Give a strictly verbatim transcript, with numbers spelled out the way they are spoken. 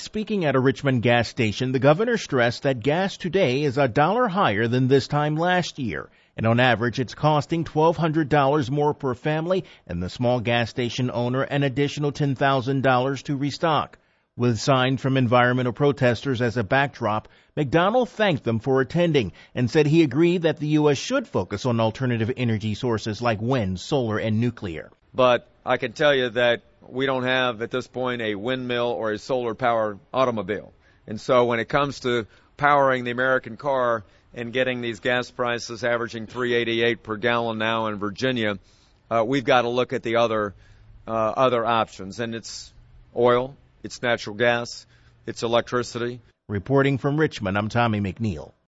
Speaking at a Richmond gas station, the governor stressed that gas today is a dollar higher than this time last year. And on average, it's costing twelve hundred dollars more per family, and the small gas station owner an additional ten thousand dollars to restock. With signs from environmental protesters as a backdrop, McDonald thanked them for attending and said he agreed that the U S should focus on alternative energy sources like wind, solar, and nuclear. But I can tell you that we don't have at this point a windmill or a solar-powered automobile. And so when it comes to powering the American car and getting these gas prices averaging three eighty-eight per gallon now in Virginia, uh, we've got to look at the other uh, other options. And it's oil, it's natural gas, it's electricity. Reporting from Richmond, I'm Tommy McNeil.